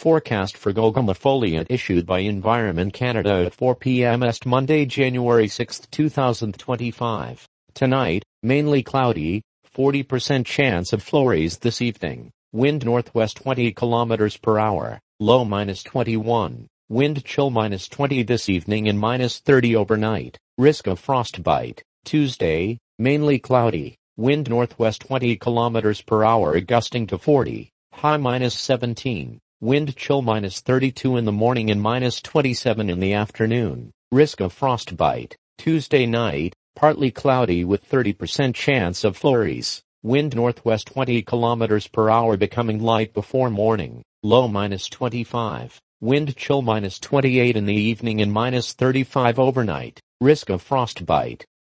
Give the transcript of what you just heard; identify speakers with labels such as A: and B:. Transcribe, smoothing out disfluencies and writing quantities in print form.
A: Forecast for Gogama Foliant issued by Environment Canada at 4 p.m. Est Monday, January 6, 2025. Tonight, mainly cloudy, 40% chance of flurries this evening. Wind northwest 20 km per hour, low -21. Wind chill -20 this evening and -30 overnight. Risk of frostbite. Tuesday, mainly cloudy. Wind northwest 20 km per hour gusting to 40. High -17. Wind chill -32 in the morning and -27 in the afternoon. Risk of frostbite. Tuesday night, partly cloudy with 30% chance of flurries. Wind northwest 20 km per hour becoming light before morning. Low -25. Wind chill -28 in the evening and -35 overnight. Risk of frostbite.